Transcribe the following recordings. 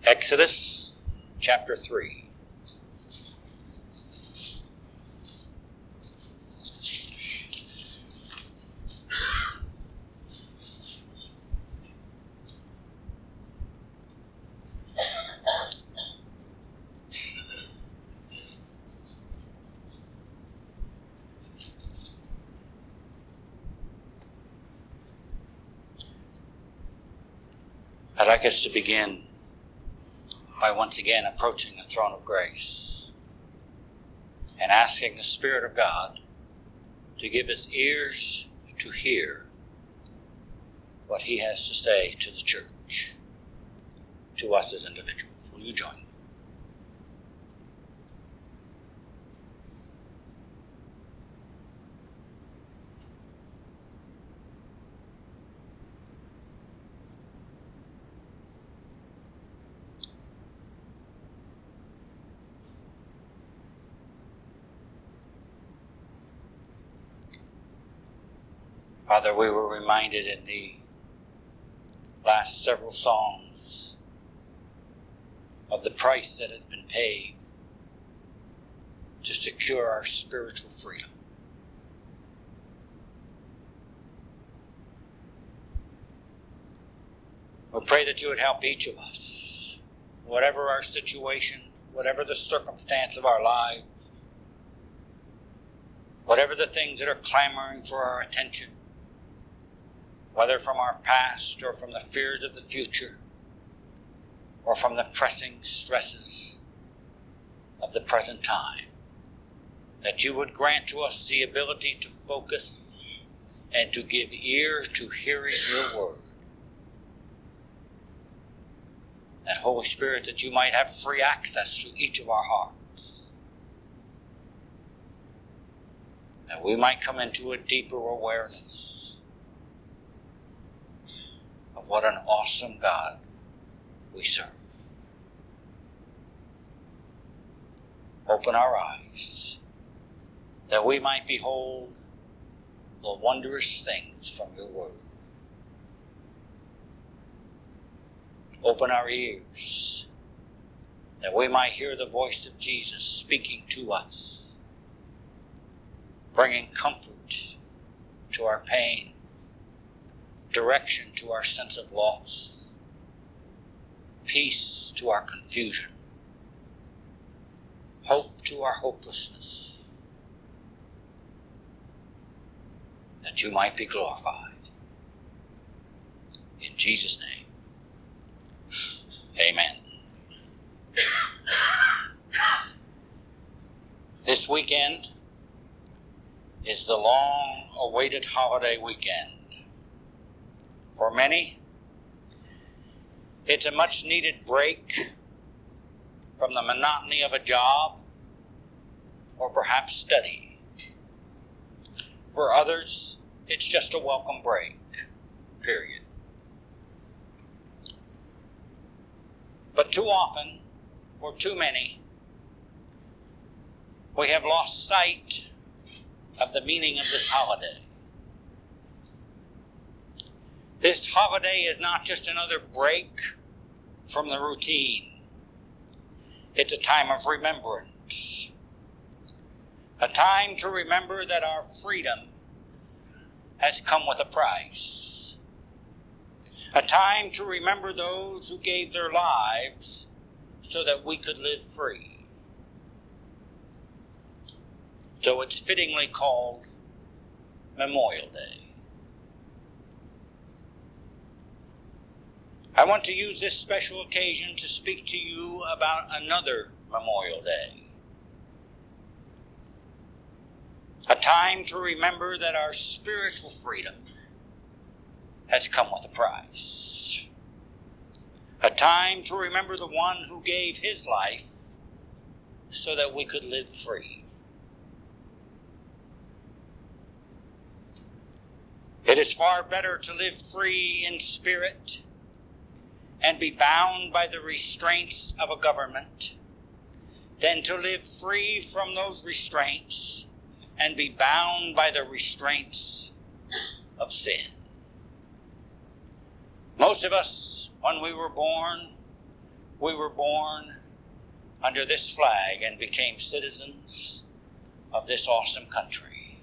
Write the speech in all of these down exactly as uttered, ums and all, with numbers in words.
Exodus chapter three. I'd like us to begin by once again approaching the throne of grace and asking the Spirit of God to give us ears to hear what He has to say to the church, to us as individuals. Will you join me? Father, we were reminded in the last several songs of the price that has been paid to secure our spiritual freedom. We pray that you would help each of us, whatever our situation, whatever the circumstance of our lives, whatever the things that are clamoring for our attention, whether from our past or from the fears of the future or from the pressing stresses of the present time, that you would grant to us the ability to focus and to give ear to hearing your word. That Holy Spirit, that you might have free access to each of our hearts, that we might come into a deeper awareness of what an awesome God we serve. Open our eyes that we might behold the wondrous things from your word. Open our ears that we might hear the voice of Jesus speaking to us, bringing comfort to our pain, direction to our sense of loss, peace to our confusion, hope to our hopelessness, that you might be glorified. In Jesus' name, amen. This weekend is the long-awaited holiday weekend. For many, it's a much-needed break from the monotony of a job or perhaps study. For others, it's just a welcome break, period. But too often, for too many, we have lost sight of the meaning of this holiday. This holiday is not just another break from the routine. It's a time of remembrance. A time to remember that our freedom has come with a price. A time to remember those who gave their lives so that we could live free. So it's fittingly called Memorial Day. I want to use this special occasion to speak to you about another Memorial Day. A time to remember that our spiritual freedom has come with a price. A time to remember the one who gave his life so that we could live free. It is far better to live free in spirit and be bound by the restraints of a government than to live free from those restraints and be bound by the restraints of sin. Most of us, when we were born, we were born under this flag and became citizens of this awesome country.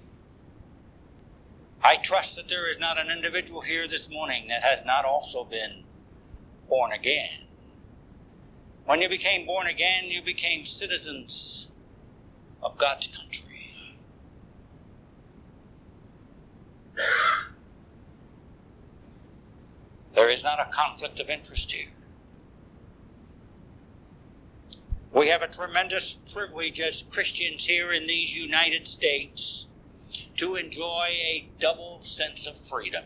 I trust that there is not an individual here this morning that has not also been born again. When you became born again, you became citizens of God's country. There is not a conflict of interest here. We have a tremendous privilege as Christians here in these United States to enjoy a double sense of freedom.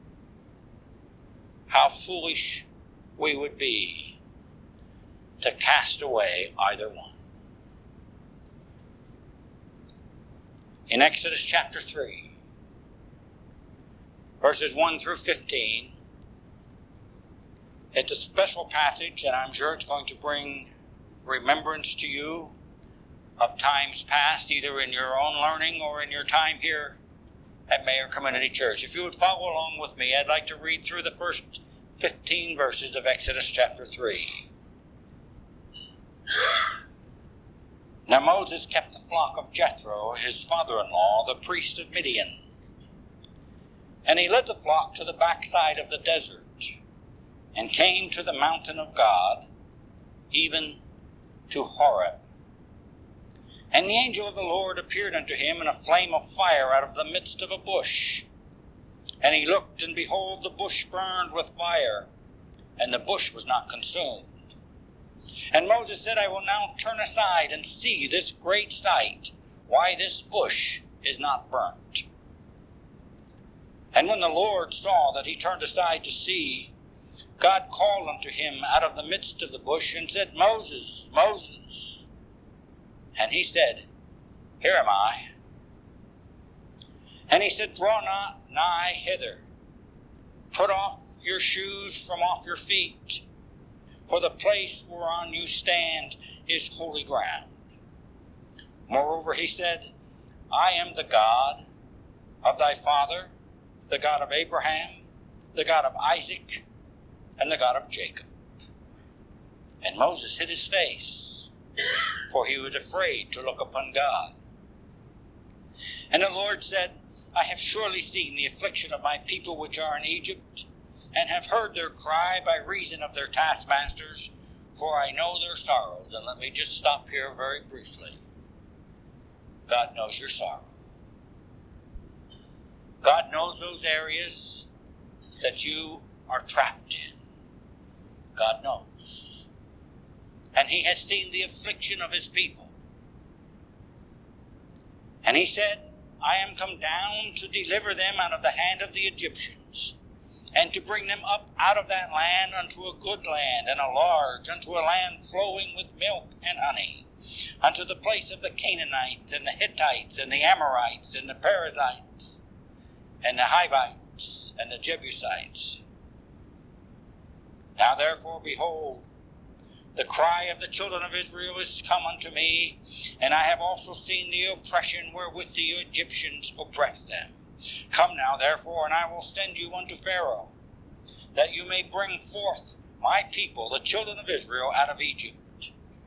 How foolish we would be to cast away either one. In Exodus chapter three, verses one through fifteen, it's a special passage, and I'm sure it's going to bring remembrance to you of times past, either in your own learning or in your time here at Mayer Community Church. If you would follow along with me, I'd like to read through the first fifteen verses of Exodus chapter three. Now Moses kept the flock of Jethro, his father-in-law, the priest of Midian. And he led the flock to the backside of the desert, and came to the mountain of God, even to Horeb. And the angel of the Lord appeared unto him in a flame of fire out of the midst of a bush. And he looked, and behold, the bush burned with fire, and the bush was not consumed. And Moses said, I will now turn aside and see this great sight, why this bush is not burnt. And when the Lord saw that he turned aside to see, God called unto him out of the midst of the bush and said, Moses, Moses. And he said, Here am I. And he said, Draw not nigh hither. Put off your shoes from off your feet, for the place whereon you stand is holy ground. Moreover, he said, I am the God of thy father, the God of Abraham, the God of Isaac, and the God of Jacob. And Moses hid his face, for he was afraid to look upon God. And the Lord said, I have surely seen the affliction of my people which are in Egypt, and have heard their cry by reason of their taskmasters, for I know their sorrows. And let me just stop here very briefly. God knows your sorrow. God knows those areas that you are trapped in. God knows. And he has seen the affliction of his people. And he said, I am come down to deliver them out of the hand of the Egyptians, and to bring them up out of that land unto a good land, and a large, unto a land flowing with milk and honey, unto the place of the Canaanites, and the Hittites, and the Amorites, and the Perizzites, and the Hivites, and the Jebusites. Now therefore, behold, the cry of the children of Israel is come unto me, and I have also seen the oppression wherewith the Egyptians oppress them. Come now therefore, and I will send you unto Pharaoh, that you may bring forth my people, the children of Israel, out of Egypt.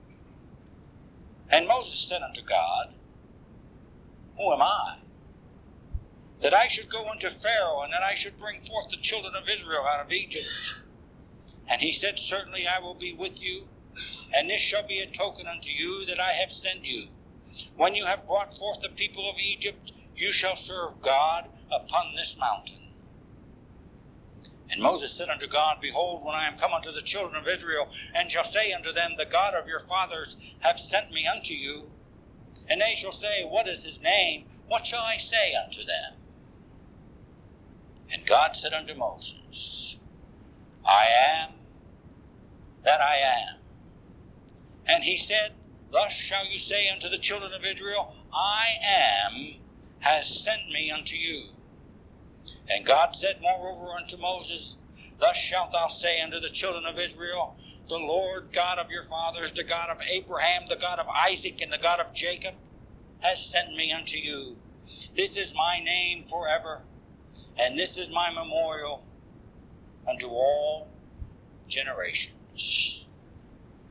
And Moses said unto God, Who am I, that I should go unto Pharaoh, and that I should bring forth the children of Israel out of Egypt? And he said, Certainly I will be with you, and this shall be a token unto you that I have sent you. When you have brought forth the people of Egypt, you shall serve God upon this mountain. And Moses said unto God, Behold, when I am come unto the children of Israel, and shall say unto them, The God of your fathers hath sent me unto you, and they shall say, What is his name? What shall I say unto them? And God said unto Moses, I am that I am. And he said, Thus shall you say unto the children of Israel, I am has sent me unto you. And God said moreover unto Moses, Thus shalt thou say unto the children of Israel, The Lord God of your fathers, the God of Abraham, the God of Isaac, and the God of Jacob, has sent me unto you. This is my name forever, and this is my memorial unto all generations.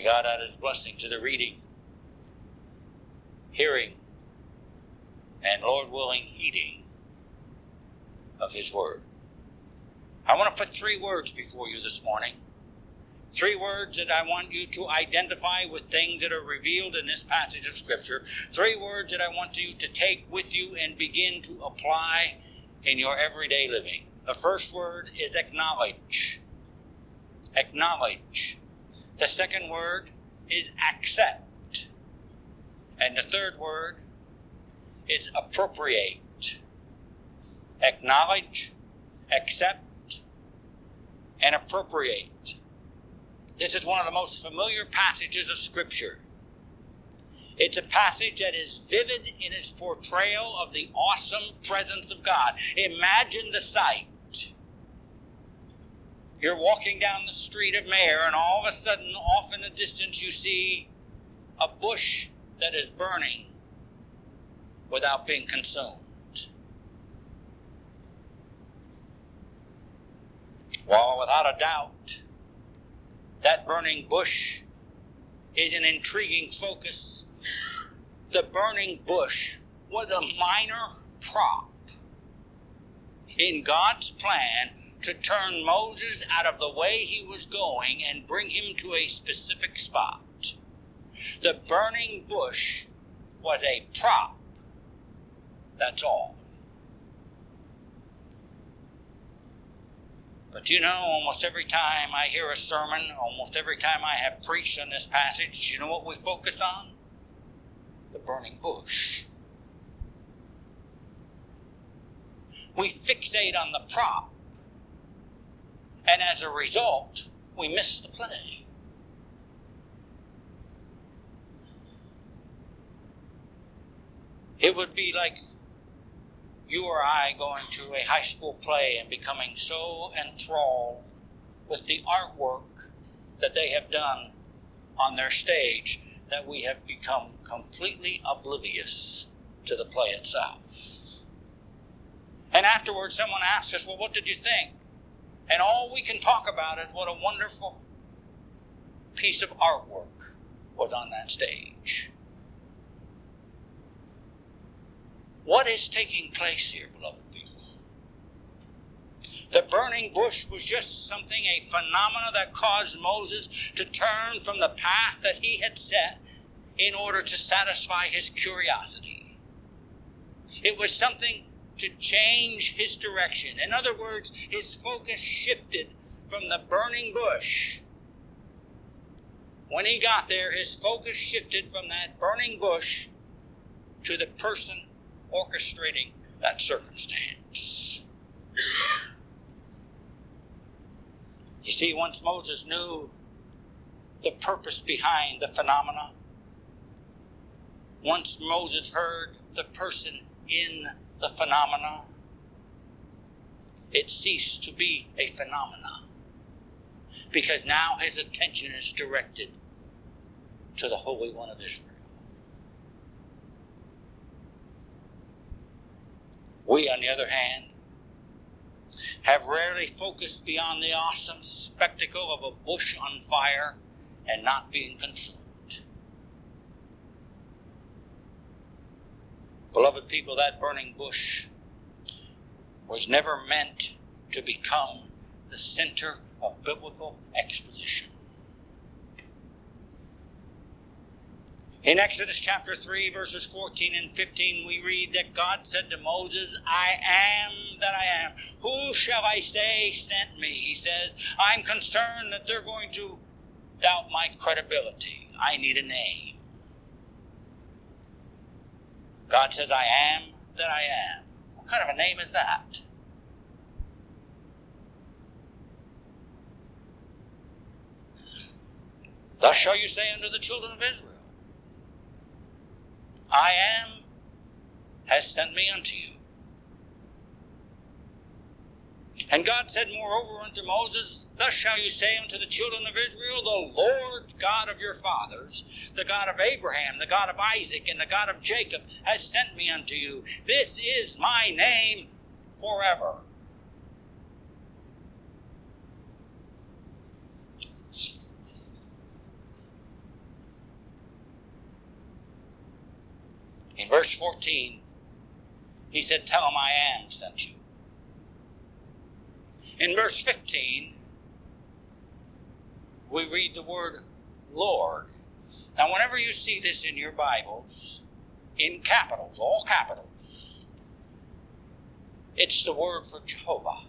May God add His blessing to the reading, hearing, and Lord willing, heeding of His Word. I want to put three words before you this morning. Three words that I want you to identify with things that are revealed in this passage of Scripture. Three words that I want you to take with you and begin to apply in your everyday living. The first word is acknowledge. Acknowledge. The second word is accept. And the third word is appropriate. Acknowledge, accept, and appropriate. This is one of the most familiar passages of Scripture. It's a passage that is vivid in its portrayal of the awesome presence of God. Imagine the sight. You're walking down the street of Mayer, and all of a sudden, off in the distance, you see a bush that is burning without being consumed. Well, without a doubt, that burning bush is an intriguing focus. The burning bush was a minor prop in God's plan to turn Moses out of the way he was going and bring him to a specific spot. The burning bush was a prop. That's all. But you know, almost every time I hear a sermon, almost every time I have preached on this passage, you know what we focus on? The burning bush. We fixate on the prop. And as a result, we miss the play. It would be like you or I going to a high school play and becoming so enthralled with the artwork that they have done on their stage that we have become completely oblivious to the play itself. And afterwards, someone asks us, well, what did you think? And all we can talk about is what a wonderful piece of artwork was on that stage. What is taking place here, beloved people? The burning bush was just something, a phenomena that caused Moses to turn from the path that he had set in order to satisfy his curiosity. It was something to change his direction. In other words, his focus shifted from the burning bush. When he got there, his focus shifted from that burning bush to the person orchestrating that circumstance. You see, once Moses knew the purpose behind the phenomena, once Moses heard the person in the phenomena, it ceased to be a phenomena, because now his attention is directed to the Holy One of Israel. We, on the other hand, have rarely focused beyond the awesome spectacle of a bush on fire and not being consumed. Beloved people, that burning bush was never meant to become the center of biblical exposition. In Exodus chapter three, verses fourteen and fifteen, we read that God said to Moses, I am that I am. Who shall I say sent me? He says, I'm concerned that they're going to doubt my credibility. I need a name. God says, I am that I am. What kind of a name is that? Thus shall you say unto the children of Israel, I am has sent me unto you. And God said moreover unto Moses, thus shall you say unto the children of Israel, the Lord God of your fathers, the God of Abraham, the God of Isaac, and the God of Jacob, has sent me unto you. This is my name forever. In verse fourteen, he said, tell them I am sent you. In verse fifteen, we read the word Lord. Now, whenever you see this in your Bibles, in capitals, all capitals, it's the word for Jehovah.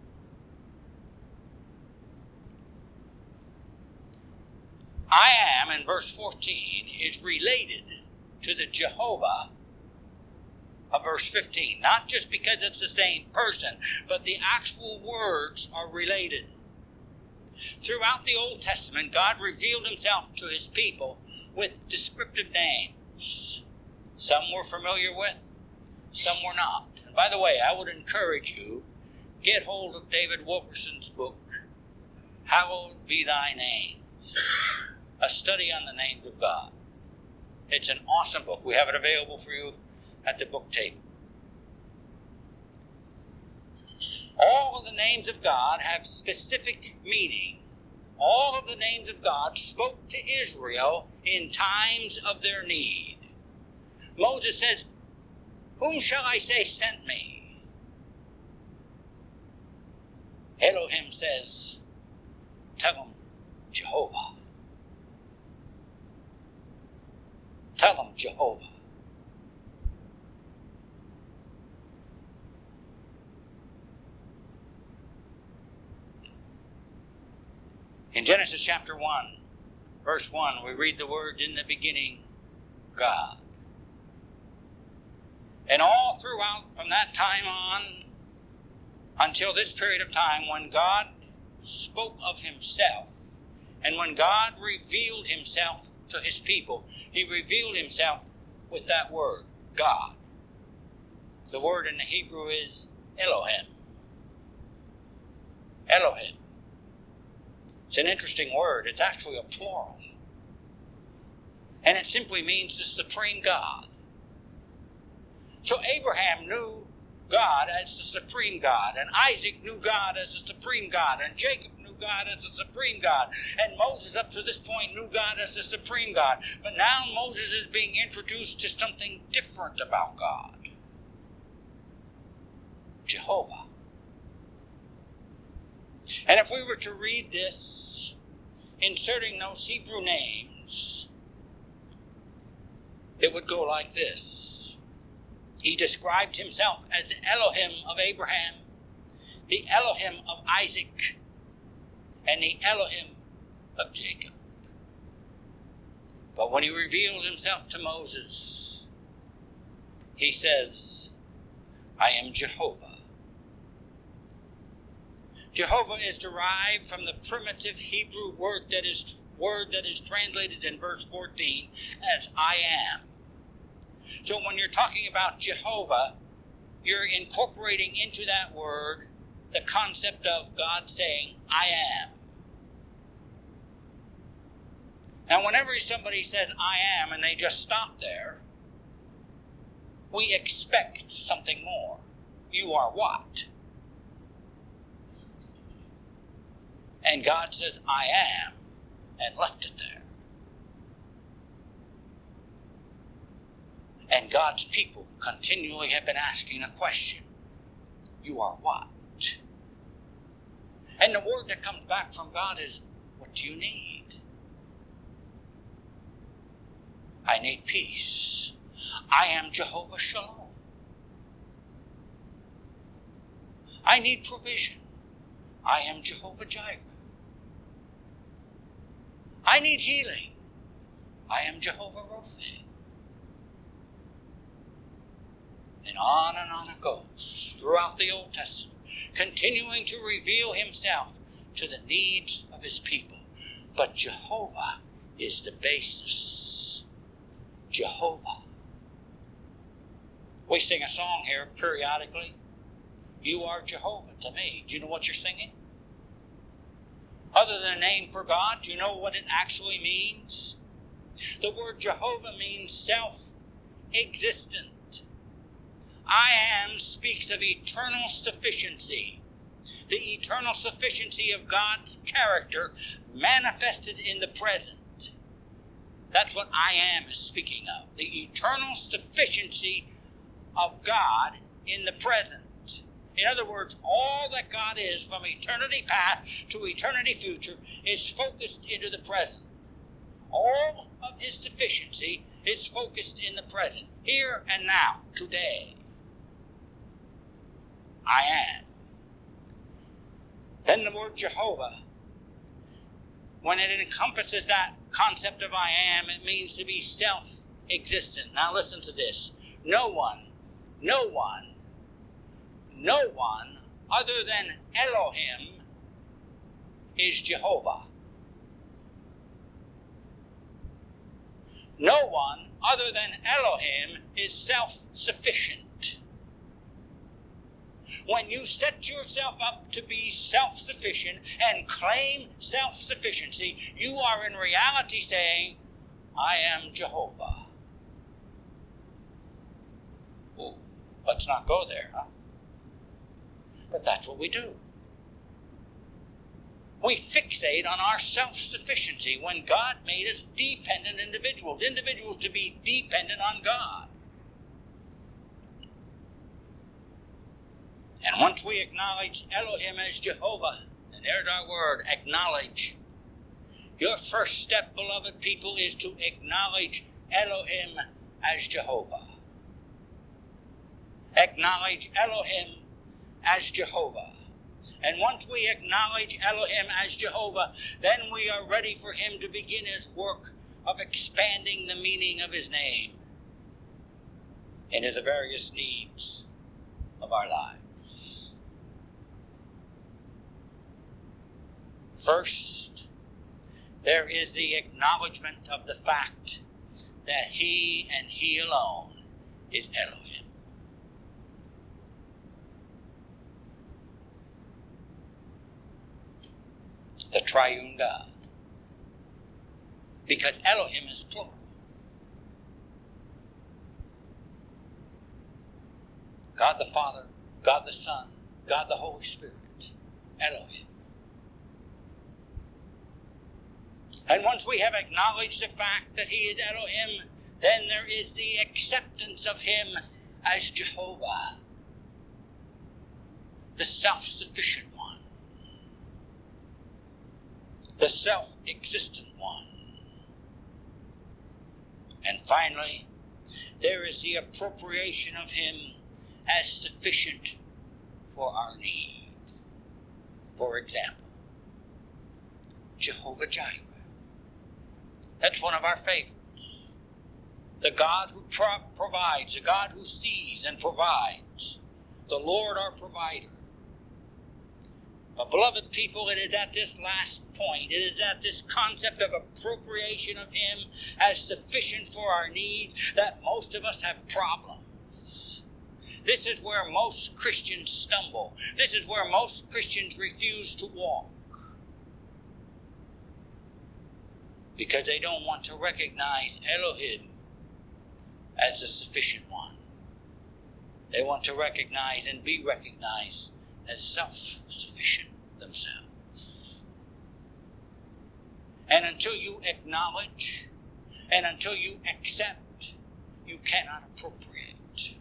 I am, in verse fourteen, is related to the Jehovah of verse fifteen. Not just because it's the same person, but the actual words are related. Throughout the Old Testament, God revealed himself to his people with descriptive names. Some we're familiar with, some we're not. And by the way, I would encourage you, get hold of David Wilkerson's book, Hallowed Be Thy Name, a study on the names of God. It's an awesome book. We have it available for you at the book table. All of the names of God have specific meaning. All of the names of God spoke to Israel in times of their need. Moses says, whom shall I say sent me? Elohim says, tell them Jehovah. Tell them Jehovah. In Genesis chapter one, verse one, we read the words, in the beginning, God. And all throughout, from that time on, until this period of time, when God spoke of himself, and when God revealed himself to his people, he revealed himself with that word, God. The word in the Hebrew is Elohim. Elohim. It's an interesting word. It's actually a plural. And it simply means the supreme God. So Abraham knew God as the supreme God, and Isaac knew God as the supreme God, and Jacob knew God as the supreme God, and Moses up to this point knew God as the supreme God. But now Moses is being introduced to something different about God. Jehovah. And if we were to read this, inserting those Hebrew names, it would go like this. He described himself as the Elohim of Abraham, the Elohim of Isaac, and the Elohim of Jacob. But when he reveals himself to Moses, he says, I am Jehovah. Jehovah is derived from the primitive Hebrew word that is word that is translated in verse fourteen as I am. So when you're talking about Jehovah, you're incorporating into that word the concept of God saying, I am. Now, whenever somebody says, I am, and they just stop there, we expect something more. You are what? And God says, I am, and left it there. And God's people continually have been asking a question. You are what? And the word that comes back from God is, what do you need? I need peace. I am Jehovah Shalom. I need provision. I am Jehovah Jireh. I need healing. I am Jehovah Rophe. And on and on it goes throughout the Old Testament, continuing to reveal himself to the needs of his people. But Jehovah is the basis. Jehovah. We sing a song here periodically. You are Jehovah to me. Do you know what you're singing? Other than a name for God, do you know what it actually means? The word Jehovah means self-existent. I am speaks of eternal sufficiency. The eternal sufficiency of God's character manifested in the present. That's what I am is speaking of. The eternal sufficiency of God in the present. In other words, all that God is from eternity past to eternity future is focused into the present. All of his sufficiency is focused in the present, here and now, today. I am. Then the word Jehovah, when it encompasses that concept of I am, it means to be self-existent. Now listen to this. No one, no one, no one other than Elohim is Jehovah. No one other than Elohim is self-sufficient. When you set yourself up to be self-sufficient and claim self-sufficiency, you are in reality saying, I am Jehovah. Well, let's not go there, huh? But that's what we do. We fixate on our self-sufficiency when God made us dependent individuals, individuals to be dependent on God. And once we acknowledge Elohim as Jehovah, and there's our word, acknowledge. Your first step, beloved people, is to acknowledge Elohim as Jehovah. Acknowledge Elohim as Jehovah. And once we acknowledge Elohim as Jehovah, then we are ready for him to begin his work of expanding the meaning of his name into the various needs of our lives. First, there is the acknowledgement of the fact that he and he alone is Elohim. The triune God. Because Elohim is plural. God the Father, God the Son, God the Holy Spirit. Elohim. And once we have acknowledged the fact that he is Elohim, then there is the acceptance of him as Jehovah, the self-sufficient one, the self-existent one. And finally, there is the appropriation of him as sufficient for our need. For example, Jehovah Jireh. That's one of our favorites. The God who pro- provides, the God who sees and provides, the Lord our provider. But beloved people, it is at this last point, it is at this concept of appropriation of him as sufficient for our needs that most of us have problems. This is where most Christians stumble. This is where most Christians refuse to walk. Because they don't want to recognize Elohim as the sufficient one. They want to recognize and be recognized as self-sufficient themselves. And until you acknowledge and until you accept, you cannot appropriate.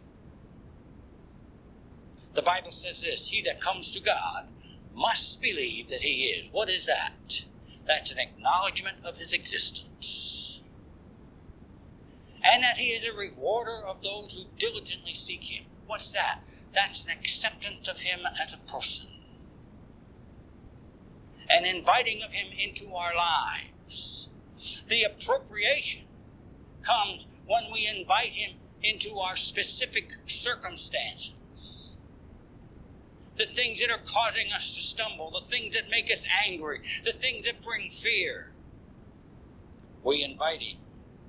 The Bible says this, he that comes to God must believe that he is. What is that? That's an acknowledgement of his existence. And that he is a rewarder of those who diligently seek him. What's that? That's an acceptance of him as a person. An inviting of him into our lives. The appropriation comes when we invite him into our specific circumstances. The things that are causing us to stumble, the things that make us angry, the things that bring fear. We invite him.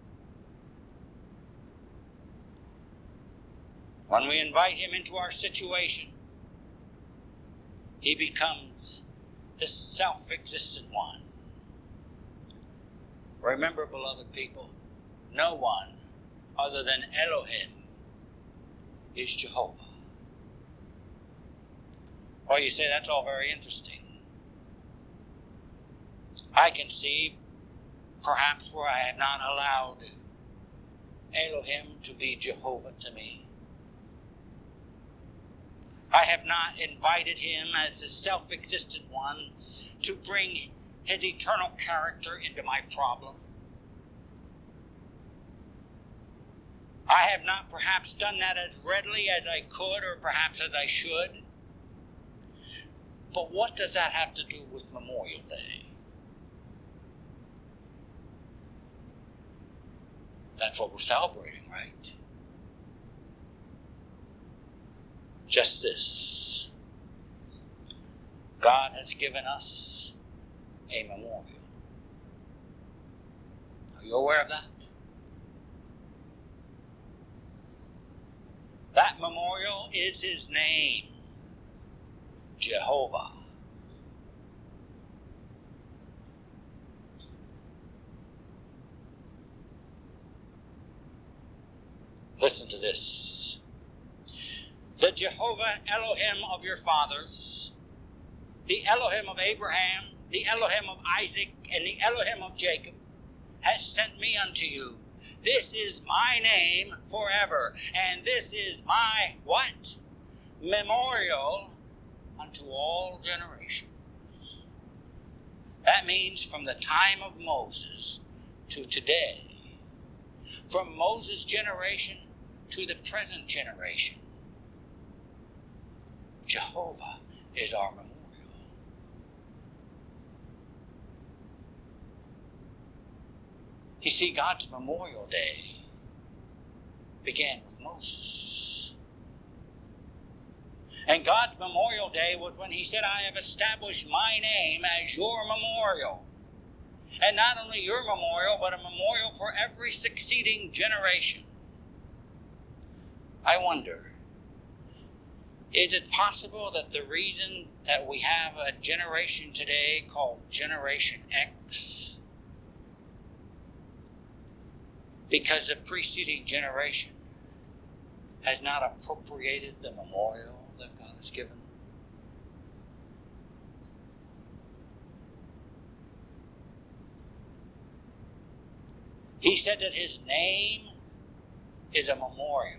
When we invite him into our situation, he becomes the self-existent one. Remember, beloved people, no one other than Elohim is Jehovah. Well, you say that's all very interesting. I can see perhaps where I have not allowed Elohim to be Jehovah to me. I have not invited him as the self-existent one to bring his eternal character into my problem. I have not perhaps done that as readily as I could or perhaps as I should. But what does that have to do with Memorial Day? That's what we're celebrating, right? Just this. God has given us a memorial. Are you aware of that? That memorial is his name, Jehovah. Listen to this. The Jehovah Elohim of your fathers, the Elohim of Abraham, the Elohim of Isaac, and the Elohim of Jacob, has sent me unto you. This is my name forever, and this is my what? Memorial unto all generations. That means from the time of Moses to today. From Moses' generation to the present generation. Jehovah is our memorial. You see, God's Memorial Day began with Moses. And God's Memorial Day was when he said, I have established my name as your memorial. And not only your memorial, but a memorial for every succeeding generation. I wonder, is it possible that the reason that we have a generation today called Generation X, because the preceding generation has not appropriated the memorial that God has given? He said that his name is a memorial.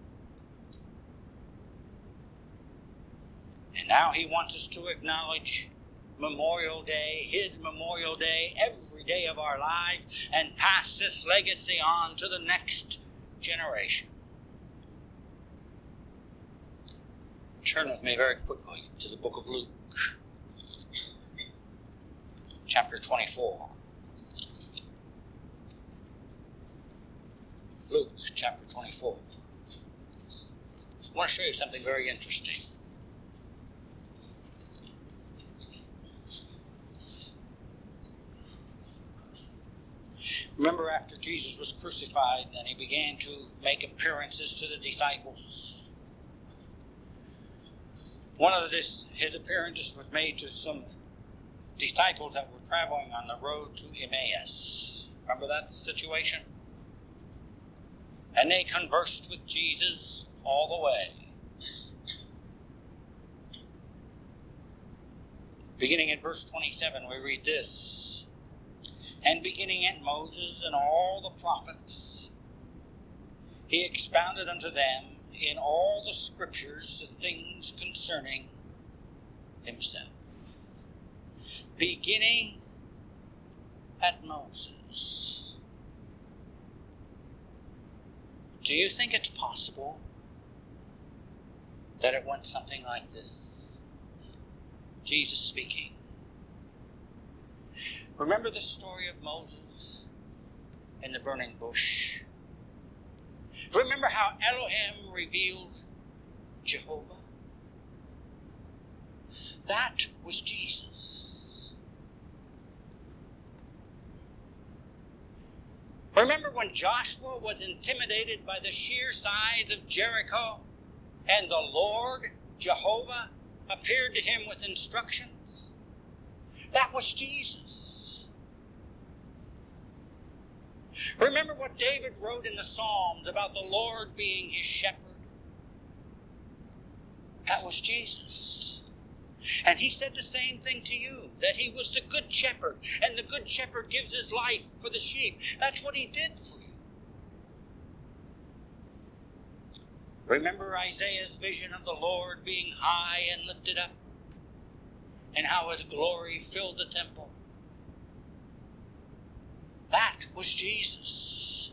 And now he wants us to acknowledge Memorial Day, his Memorial Day, every day of our lives, and pass this legacy on to the next generation. Turn with me very quickly to the book of Luke, chapter twenty-four. Luke chapter twenty-four. I want to show you something very interesting. Remember, after Jesus was crucified and he began to make appearances to the disciples. One of this, his appearances was made to some disciples that were traveling on the road to Emmaus. Remember that situation? And they conversed with Jesus all the way. Beginning in verse twenty-seven, we read this. And beginning at Moses and all the prophets, he expounded unto them in all the scriptures the things concerning himself. Beginning at Moses. Do you think it's possible that it went something like this? Jesus speaking. Remember the story of Moses in the burning bush? Remember how Elohim revealed Jehovah? That was Jesus. Remember when Joshua was intimidated by the sheer size of Jericho, and the Lord, Jehovah, appeared to him with instructions? That was Jesus. Remember what David wrote in the Psalms about the Lord being his shepherd? That was Jesus. And he said the same thing to you, that he was the good shepherd, and the good shepherd gives his life for the sheep. That's what he did for you. Remember Isaiah's vision of the Lord being high and lifted up, and how his glory filled the temple. That was Jesus.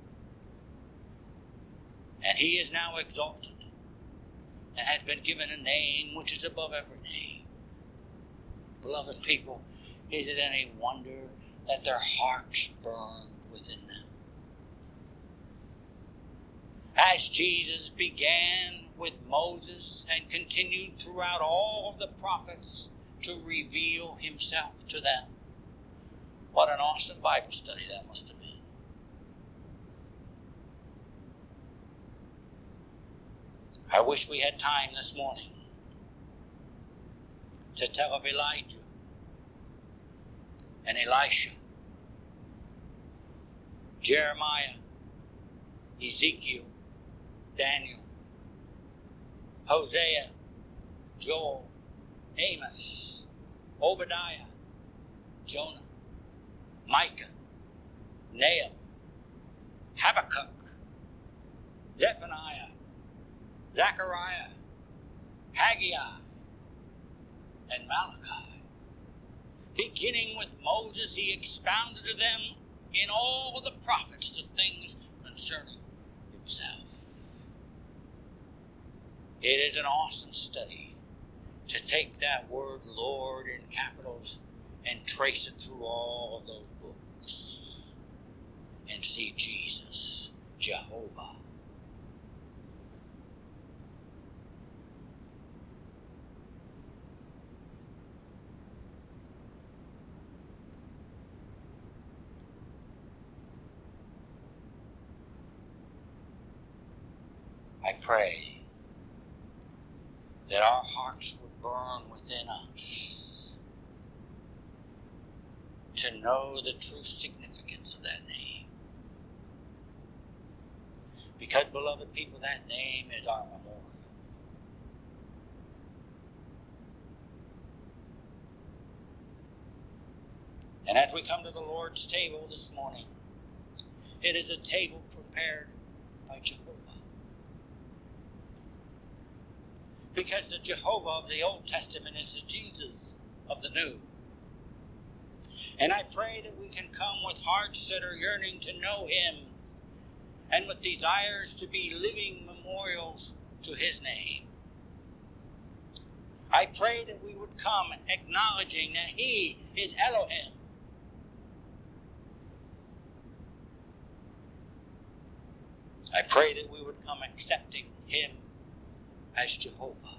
And he is now exalted and has been given a name which is above every name. Beloved people, is it any wonder that their hearts burned within them? As Jesus began with Moses and continued throughout all of the prophets to reveal himself to them. What an awesome Bible study that must have been. I wish we had time this morning to tell of Elijah and Elisha, Jeremiah, Ezekiel, Daniel, Hosea, Joel, Amos, Obadiah, Jonah, Micah, Nahum, Habakkuk, Zephaniah, Zechariah, Haggai, and Malachi. Beginning with Moses, he expounded to them in all of the prophets the things concerning himself. It is an awesome study to take that word Lord in capitals and trace it through all of those books and see Jesus, Jehovah. I pray that our hearts would burn within us to know the true significance of that name. Because, beloved people, that name is our memorial. And as we come to the Lord's table this morning, it is a table prepared by Jehovah. Because the Jehovah of the Old Testament is the Jesus of the New. And I pray that we can come with hearts that are yearning to know him and with desires to be living memorials to his name. I pray that we would come acknowledging that he is Elohim. I pray that we would come accepting him as Jehovah.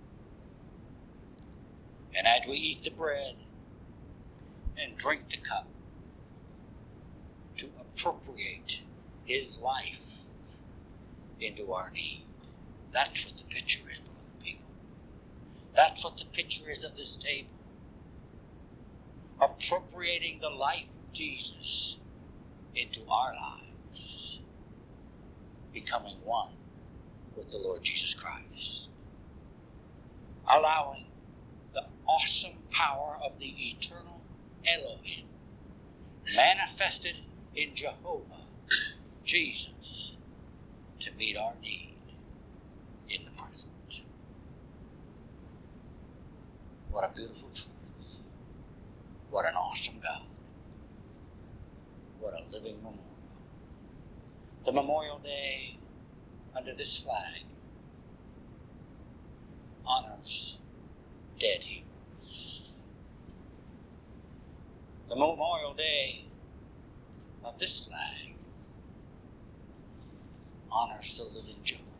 And as we eat the bread and drink the cup, to appropriate his life into our need. That's what the picture is, beloved people. That's what the picture is of this table. Appropriating the life of Jesus into our lives. Becoming one with the Lord Jesus Christ. Allowing the awesome power of the eternal Elohim manifested in Jehovah, Jesus, to meet our need in the present. What a beautiful truth. What an awesome God. What a living memorial. The Memorial Day under this flag honors dead heroes. The Memorial Day of this flag honors the living Jehovah.